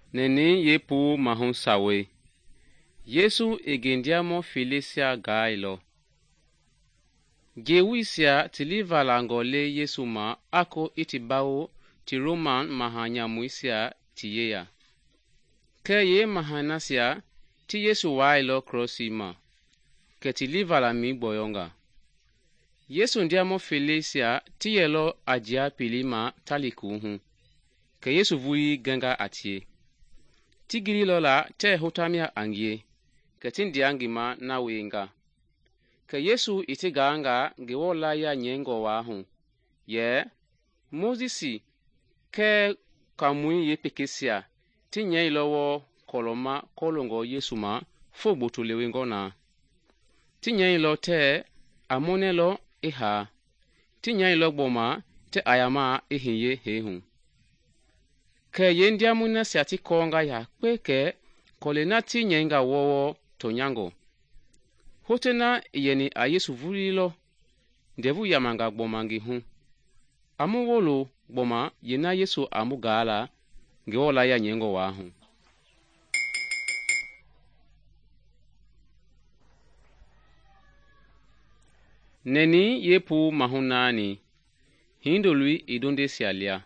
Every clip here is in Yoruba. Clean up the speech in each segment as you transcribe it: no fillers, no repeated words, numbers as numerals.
Neni yepu mahun sawe. Yesu egendiamo Felicia gailo. Gewisia tilivala ngole Yesu ma ako itibawo ti Roman mahanya muisia tiyeya. Ke ye mahanasia ti Yesu wailo krosi ma. Ke tilivala mi boyonga. Yesu ndiamo Felicia tiyelo ajia pilima talikuhu. Ke Yesu vui ganga atie. Tigiri lola te hutamia angie. Ke tindiangima na wenga. Ke Yesu itiganga gewola ya nyengo wahu. Ye, Mosisi ke kamui ye pekesia. Tinye ilowo koloma kolongo Yesu ma fogbotu lewengo na. Tinye ilo te amonelo iha. Tinye ilo gboma te ayama ihinye hehu. Ke yendiamuna siati konga ya kweke kolena tinye nga wowo tonyango. Hotena yeni a Yesu vulilo ndevu yamanga gboma ngihu. Amu wolo gboma yena Yesu amu gala ngewola ya nyengo wahu. Neni yepu mahunani. Hindolui idonde sialia.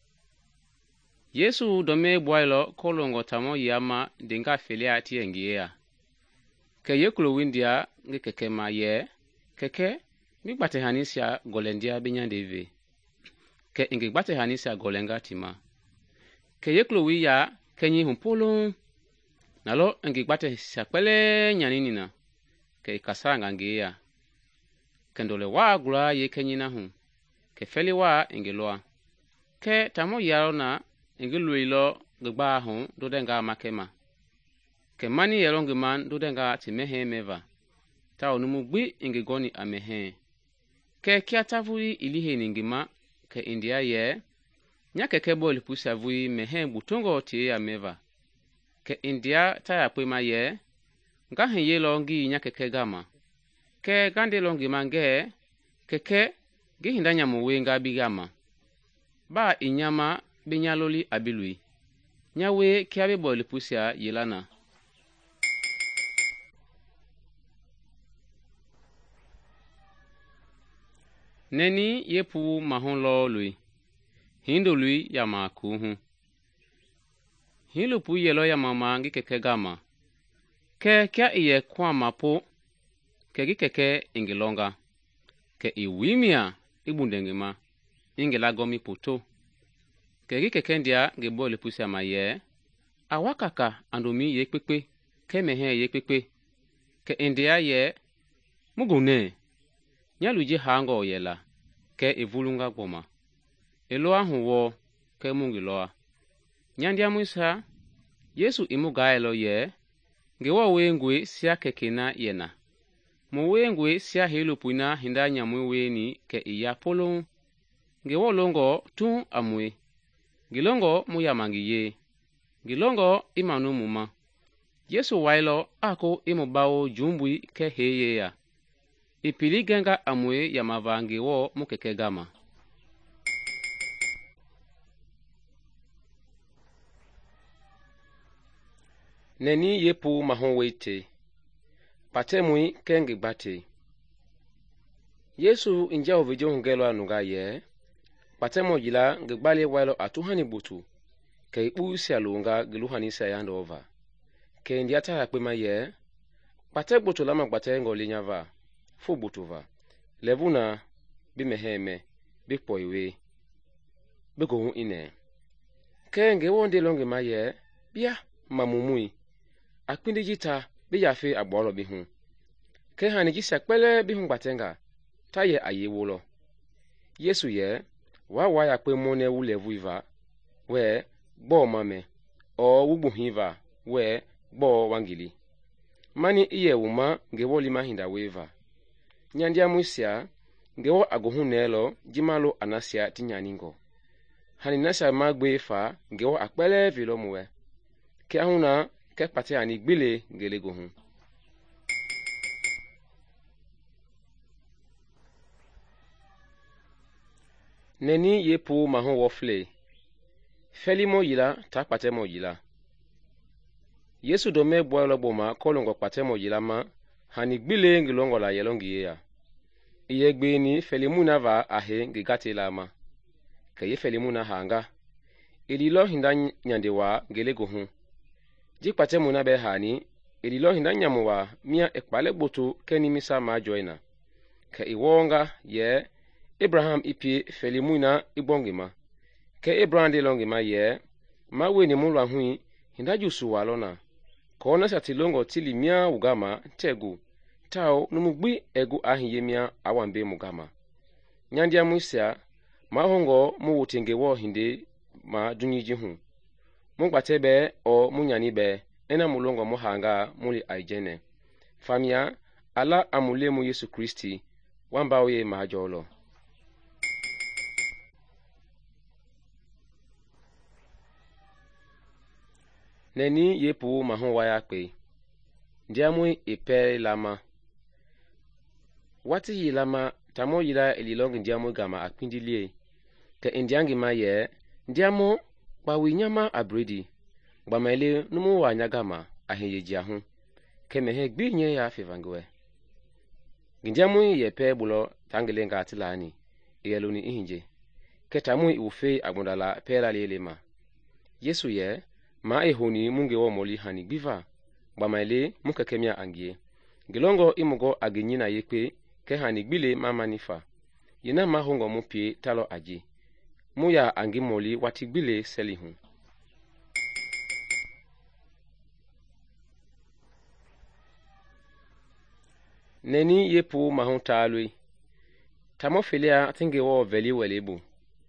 Yesu dome boilo kolongo tamo yama denga felia tiengiea. Ke yekulo windia nge keke ma ye. Keke ngigbate hanisia golendia binyandeve. Ke ngigbate hanisia golenga tima. Ke yekulo wiya kenyi humpolo. Nalo ngigbate siakpele nyaninina. Ke ikasanga ngeea. Kendole wa gula ye kenyi na hu. Ke feli wa ngiloa. Ke tamo yarona ngiluilo gba ahụ dodenga makema. Ke mani yelongiman dodenga timehe meva. Ta onumugbi ngigoni amehe. Ke kiatavui ilihe ningima ke india ye. Nya keke boli pusavui mehe butongo tiye meva. Ke india taya pwema ye. Ngahe yelongi nya keke gama. Ke gande longima nge. Keke gihindanya muwenga bigama. Ba inyama binyaloli abilui. Nyawe kiabe boli pusia yelana. Neni yepu mahun lo lui. Hindo lui yama kuhu. Hilupu yelo yama mangi keke gama. Ke kia iye kwa mapo. Ke keke ingilonga. Ke iwimia ibundengima. Ingilagomi puto. Ke keke ndia ngebole pusia maye. Awakaka andomi ye kpekpe. Ke mehe ye kpekpe. Ke india ye. Mugune. Nyaluje hango yela. Ke evulunga goma. Eloa huwo. Ke mungiloa. Nyandia mwisa. Yesu imuga elo ye. Ngewa wengwe siya kekena yena. Mwengwe siya hilupuina hinda nyamweweni ke iya polong. Ngewa longo tu amwe. Gilongo muyamangi ye. Gilongo imanu muma. Yesu wailo ako imubao jumbui ke heye ya. Ipili genga amwe yamavangi wo mukeke gama. Neni yepu mahon weite. Patemui kengi bate. Yesu inja ovijo ngelo anuga ye. Patemo yila ngigbali wailo atuhani butu. Ke ipu sialunga giluhani sayandova. Ke indiata yakpema ye. Pate butu lama gbate ngolinya va. Fu butu va. Levuna bimeheme. Bikpo iwe. Bigohun ine. Ke ngewonde longi ma ye. Bia mamumui. Akpindi jita biyafe agbolo bihun. Ke haniji siakpele bihun gbatenga. Taye ayewolo. Yesu ye. Wa yakpe mone ulevu iva. We gbo mame. O wubuhiva. We gbo wangili. Mani iye wuma ngewoli mahinda weva. Nyandia mwisia ngewo agohunelo jimalo anasia tinyaningo. Haninasha magbe fa ngewo akpele vilomuwe. Ke ahuna ke pate ani gbile ngelegohun. Neni yepu mahon wofle. Feli mo yila ta pate mo yila. Yesu do me boy lo boma kolongo patemo yilama hani gbile ngilongo la yelongi ya. Iye gbe ni felimuna va ahe ngigati lama. Ke ye felimuna hanga. Ililo hinda nyandewa gelego hu. Ji patemuna be hani ililo hinda nyamuwa mia ekpale boto keni misa ma joina. Ke iwonga ye Abraham ipi felimuna ibongima. Ke Abraham de longima ye ma weni mulwa hui hinda jusu walona. Kona satilongo tili mia ugama tegu. Tao numugbi egu ahiye mia awambe mugama. Nyandia muisia mahongo muwutenge wo hindi ma dunyiji hu. Mungbatebe o munyanibe ena mulongo muhanga muli aijene. Famia ala amulemu Yesu Kristi wambawe mahajolo. Neni yepu mahon waya kwe. Ndiamu ipe lama. Wati yi lama tamo yila elilong ndiamu gama akpindilie. Ke indiangi ma ye ndiamu bawi nyama abredi. Gbamaile numu wa nyagama ahiyeji ahun. Ke mehe gbi nye ya fevangwe. Ndiamu yepe bulo tangelenga atilani. Iyeluni ihinje. Ke tamu iufe agbondala pera lelema. Yesu ye ma ehoni munge wo moli hani gbiva. Gbamaile mukakemia angie. Gilongo imugo aginyina yekwe ke hani gbile mama nifa. Yina mahongo mupie talo aji. Muya angimoli wati gbile selihu. Neni yepu mahon talui. Tamo filia tingewo veli welebu.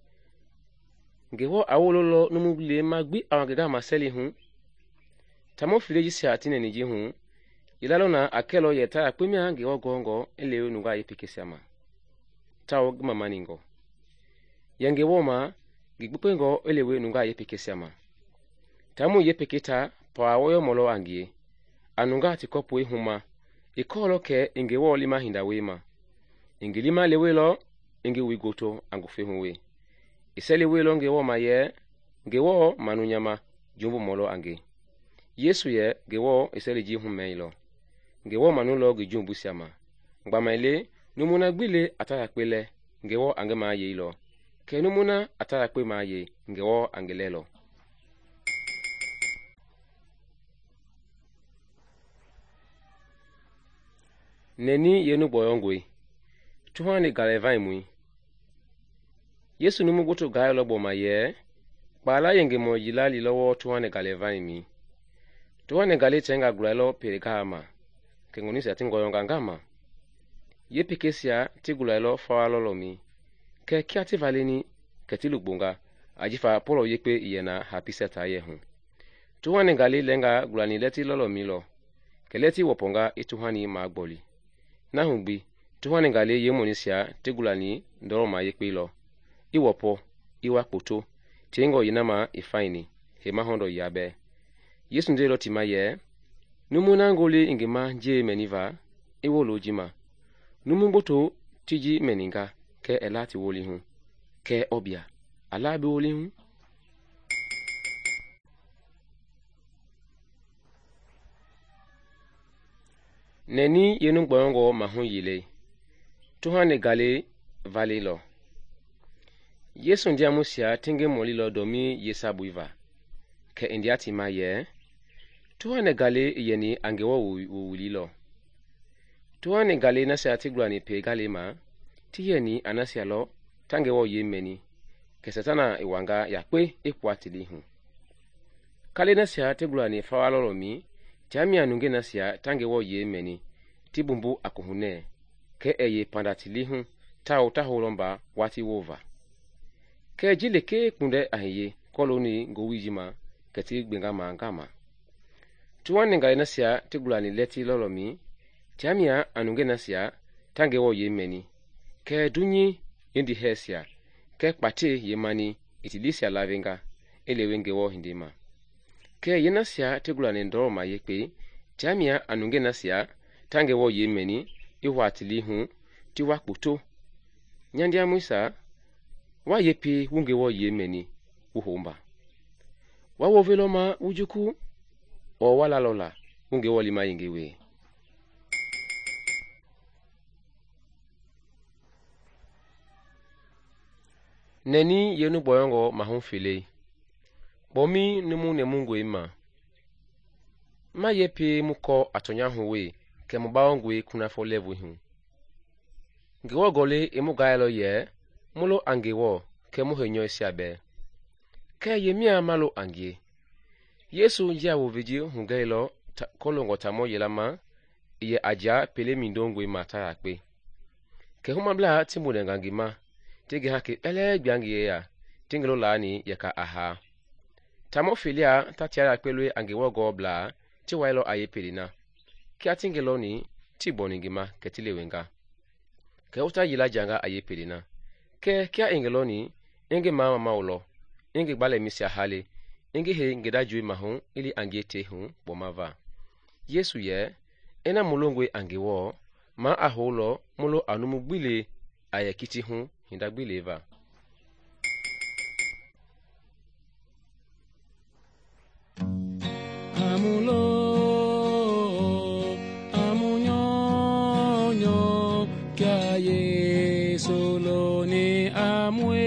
Ngewo awololo numugile magbi awangega maselihu. Tamo filia jisi atine nijihu. Ilalona akelo yeta akpemia ngewo gongo elewe nuga yepikesiama. Tao gima ningo. Yangewo ma gigbupengo elewe nuga yepikesiama. Tamu yepiketa pa awoyo molo angie. Anunga tikopu ihuma. Ikolo ke ingewo lima hinda wema. Ingilima lewelo ingi wigoto angufehuwe. Iseli welo ngewo ma ye ngewo manunyama jumbu molo ange. Yesu ye ngewo iseli jihumeilo. Ngewo manulo gijumbu siama. Ngbamaile numuna gbile atayakpele ngewo angema ye ilo. Ke numuna atayakpe ma ye ngewo angelelo. Neni yenu boyongwe. Tuhani galevai mui. Yesu numugutu gaelo boma ye. Bala yenge mo yilali lowo tuhani galevai mi. Tuhani gali tenga gulelo perikama. Kengunisi atingoyonga ngama. Ye pikesia tigulelo fawalolo mi. Ke kiati valeni ketilubunga. Ajifa polo yekpe iyena hapiseta yehu. Tuhani gali lenga gulani leti lolo milo. Keleti woponga ituhani magboli. Nahungbi, tuhani ngale ye monisia tegulani ndoroma yekpe lo. Iwopo, iwakpoto, tengo yinama ifaini, hema hondo yabe. Yesu ndelo tima ye, numuna ngole ingema je meniva, iwolo jima. Numungoto tiji meninga, ke elati woli hun. Ke obia, alabi woli hun. Neni yenu gboyongo mahun yile. Tuhane gale vale lo. Yesu ndia musia tinge moli lo domi yesa buiva. Ke indiati ma ye. Tuhane gale yeni angewo wuli lo. Tuhane gale nasi atigulani pe gale ma. Tiyeni anasia lo tangewo ye meni. Ke satana iwanga yakwe ikwatili hun. Kale nasi atigulani fawalolo mi. Jami anunge nasia tangewo ye meni. Tibumbu akuhune. Ke eye pandatilihu. Tao tahulomba wati wova. Ke jile ke kunde ahiye. Koloni ngowijima. Keti gbengama ngama. Tuwane nga nasia tigulani leti lolomi. Jamia anunge nasia tangewo ye meni. Ke dunyi yendi hesia. Ke kpate ye mani itilisia lavenga. Elewenge wo hindima. Ke yenasia tigulani ndoroma yekpe. Jamia anunge nasia tangewo ye meni. Iwatilihu tiwakputo. Nyandia muisa wa yepi wungewo ye meni uhomba. Wawo veloma ujuku o wala lola unge wali ma ingewe. Neni yenu boyongo mahun file. Bomi numu ne mungu ima. Ma yepe muko atonyahu we ke mubawongwe kuna fo levu hu. Ngewo gole emu gaelo ye mulo angewo ke muhenyo isiabe. Ke yemia malo angie. Yesu njia woviji hungaelo kolongo tamo yelama iye aja pele mindongwe mata yakpe. Ke humabla timude ngangima tege hake ele gyangie ya tingelo lani yaka aha. Tamo filia tatiara pelwe angewo gobla ti wailo ayepelina. Kia tingelo ni ti boningima ketile wenga. Ke uta yila janga ayepelina. Ke kia ingeloni inge mama maulo inge gbale misia hale inge he ngeda jui mahun ili angete hun bomava. Yesu ye ena mulongwe angewo ma aholo mulo anumu gbile ayekiti hun hindagbile eva. Amulo amunyonyo kya Yesu lo ni amwe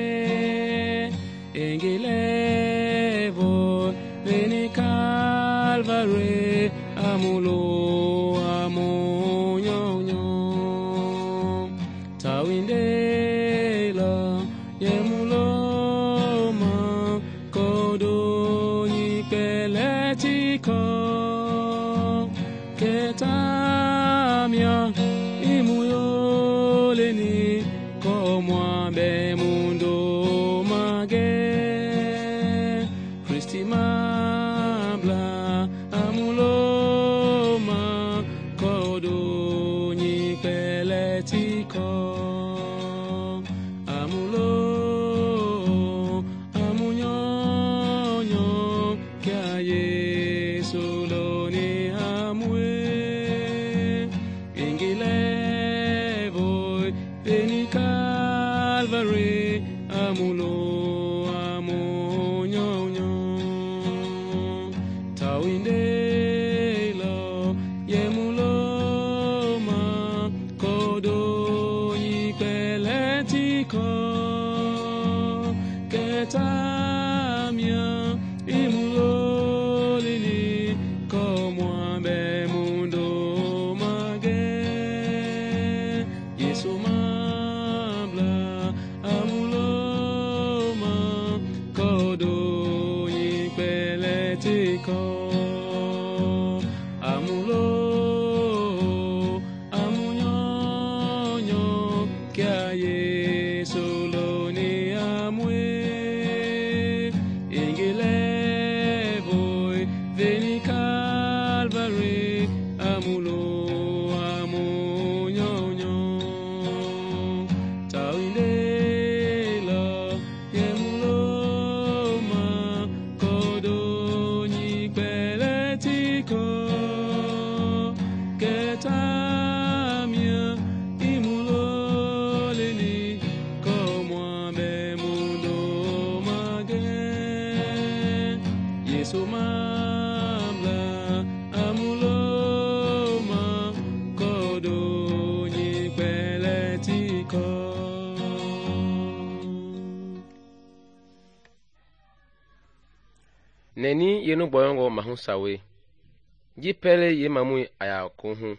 engelevo veni Calvary amulo amunyonyo tawindela yemulo ma kodo ni peletiko ketamia imuyoleni komwa be mundo mage Christi mabla amuloma kodo ni peletiko amulo amunyonyo kya Yesu lo ni amwe ingelevo veni Calvary amulo amunyonyo tawindelo yemulo ma kodo yipeletiko ketamia imulo lili komwa be mundo mage Yesu mabla amulo ma kodo yipeletiko amulo amunyonyo kya Yesu lo ni amwe ingelevo veni Calvary amulo amunyonyo tawindela yemulo ma kodo ni peletiko ketamia imulo leni komwa be mundo mage Yesu mabla amulo ma kodo ni peletiko. Neni yenu boyongo mahun sawe. Jipele ye mamu aya kuhu.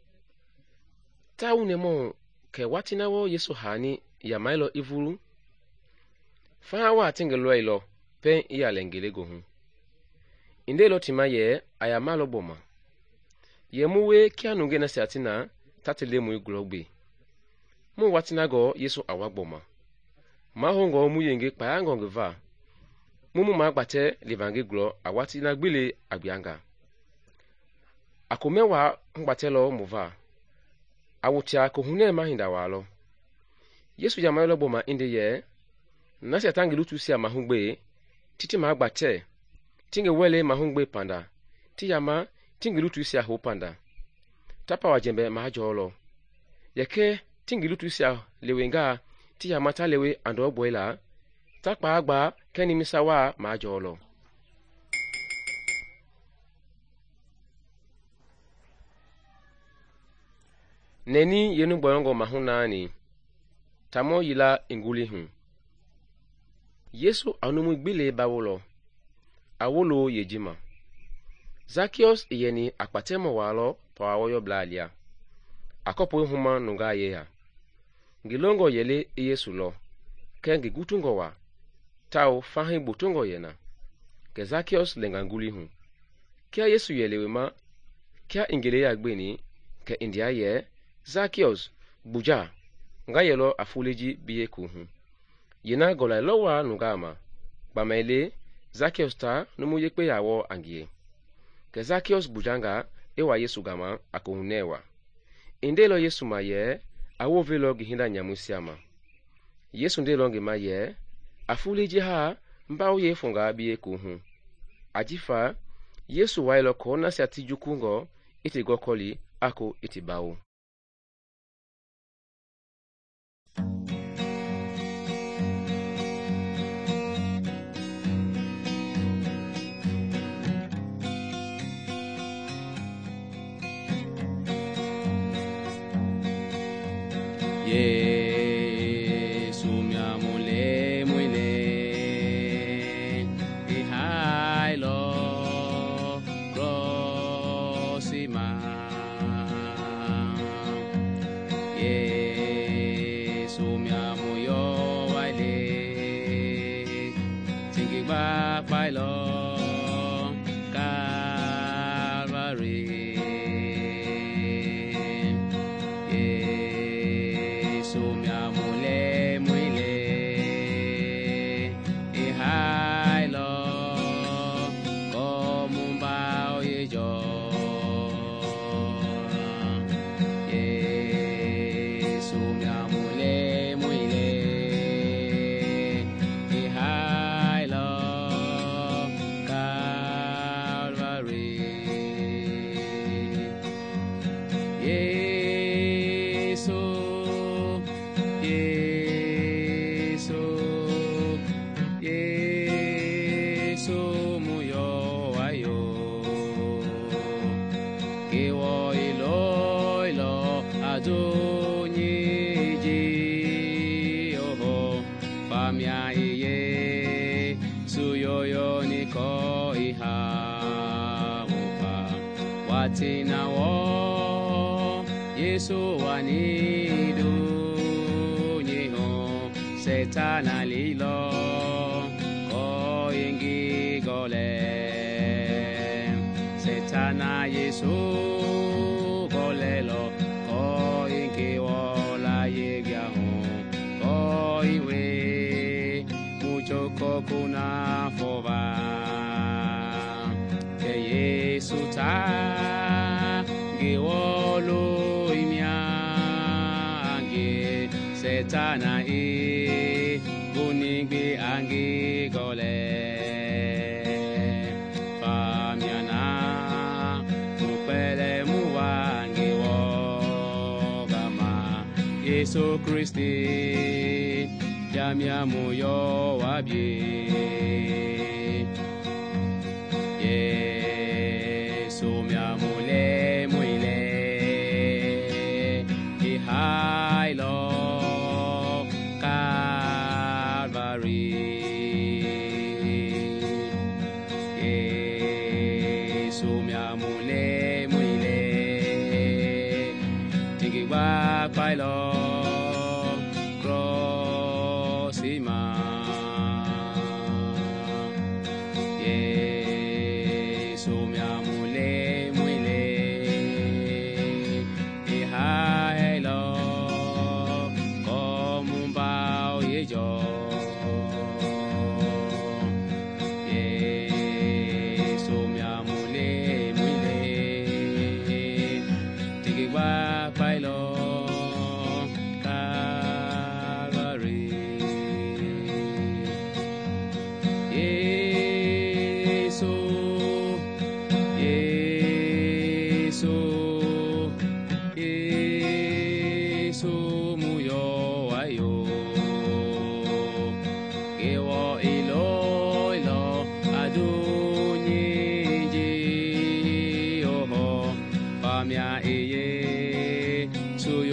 Ta unemo ke watinawo Yesu hani ya mailo ivuru. Fa wa tingelo ilo pen iya lengele gohu. Indelo timaye aya malo boma. Ye muwe kia nunge na siatina tatile mu iglobe. Mu watinago Yesu awagboma. Mahongo mu yenge payango ngeva. Mumu magbate livange glo awatina gbile agbianga. Akomewa ngbatelo muva. Awutia kohune mahinda walo. Yesu jamayelo boma inde ye. Nasi atangilu tusia mahungbe. Titi magbate. Tinge wele mahungbe panda. Tiyama tingilu tusia ho panda. Tapa wajembe mahajolo. Yeke tingilu tusia lewenga. Tiyama talewe ando boila. Takpa agba keni misawa mahajolo. neni yenu boyongo mahunani tamo yila inguli hun. Yesu anumu gbile bawolo awolo yejima. Zacchaeus yeni akpatemo walo pawawoyo blalia. Akopo huma nunga yeha. Ngilongo yele Yesu lo. Ke ngigutungo wa. Tau fahin butungo yena. Ke Zacchaeus lenganguli hun. Kia Yesu yelewe ma. Kia ingele ya gbeni. Ke india ye. Zacchaeus buja. Nga yelo afuleji biye kuhun. Yena gola lowa nungama. Bamaile Zacchaeus ta numu yekpe yawo angie. Ke Zacchaeus bujanga ewa Yesu gama akohunewa. Indelo Yesu ma ye awo velo gihinda nyamusiama. Yesu ndelo nge ma ye afuleji ha mbao ye funga biye kuhun. Ajifa Yesu wailo kona si atijukungo iti gokoli ako iti bawo. Yesu miamule mwile ihailo prosima. Yesu miamuyo wale tingiba pailo Calvary. Watina wo Yesu wanidu nyiho setana lilo ko ingi gole setana Yesu golelo ko ingi wola yegaho ko iwe mucho kokuna fova ke Yesu ta Giwolo imiange setana bunigbe ange gole famiana mupele muwange wogama Yesu Kristi jamia muyo wabye Yesu miamule Hailo Calvary. Yesu miamule mwile tingiwa pailo crossima. Yesu miamule mwile Hailo Yesu miamule mwile tingiwa pailo Calvary. Yesu muyo ayo Ewo ilo adunyi oho pamia eye su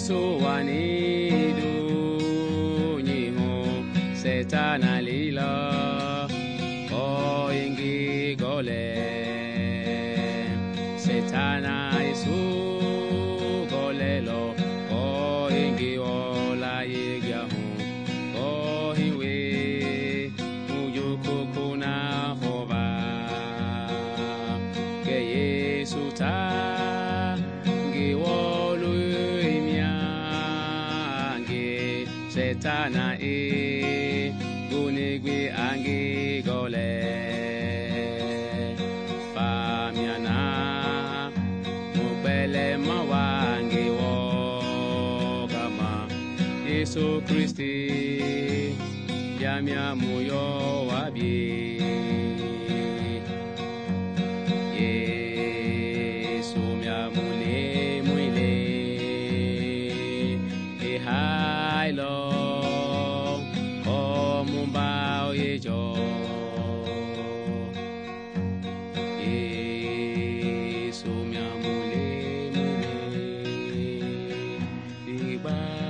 Yesu wanidu nyiho setana lila o ingi gole setana Yesu gole lo o ingi ola yegahu o hiwe ujuku kuna hova ke Yesu ta ngiwolu imyange setana gunigwe angi gole famiana mubele mawangi wogama Yesu Kristi yamya muyo wabye Yesu myamule mwile hailo o mumbao yejo Yesu myamule mwile